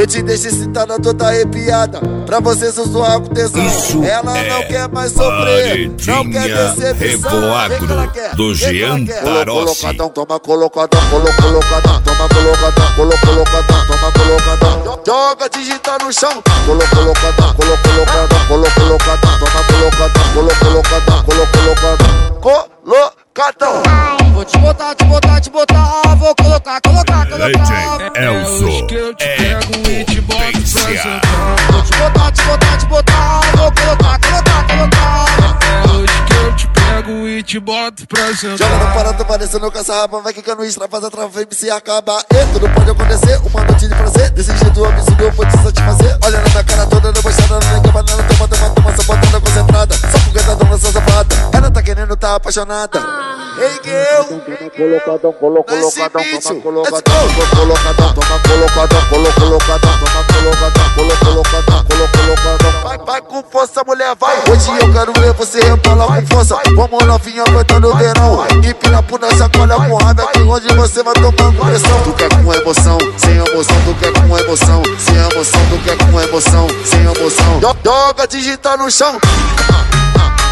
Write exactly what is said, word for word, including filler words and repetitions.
Eu te deixo excitada, toda arrepiada, pra você sussurrar com tesão. Isso ela é não quer mais sofrer, não quer decepção. Revoagro do Jean Tarossi. Colocadão, toma colocadão, colo colocadão, toma colocadão, colo colocadão, toma colocadão. Joga, digita no chão, colo colocadão, colo colocadão, colo colocadão, toma colocadão, colo colocadão, colo colocadão, colocadão. Vou te botar, te botar, te botar, vou colocar, colocar, colocar. Legend Elzo que eu te pego e te boto pra sentar. Vou te botar, te botar, te botar, vou colocar, colocar, colocar. É hoje que eu te pego e te boto pra sentar. Joga no parado, parecendo com essa rapa, vai quicando extra, faz a trava, M C acaba. E tudo pode acontecer, uma noite de prazer. Desse jeito o absurdo eu vou te satisfazer. Olha na minha cara toda, debochada, não tem banana, toma, toma, toma, só botando concentrada. Só porque tá dando essa safada, ela tá querendo, tá apaixonada. Ei, que eu colocadão, colo colocadão, toma colocadão, colocadão, toma colocadão, colo colocadão, toma colocadão, colo colocadão, colo colocadão. Vai, vai com força, mulher, vai. Hoje eu quero ver você rebolar com força. Vamos novinha aguentando o verão. Empina por nessa colha com raiva, que onde você vai tomando pressão. Tu quer com emoção, sem emoção, tu quer com emoção, sem emoção, tu quer com emoção, sem emoção. Joga, digita no chão.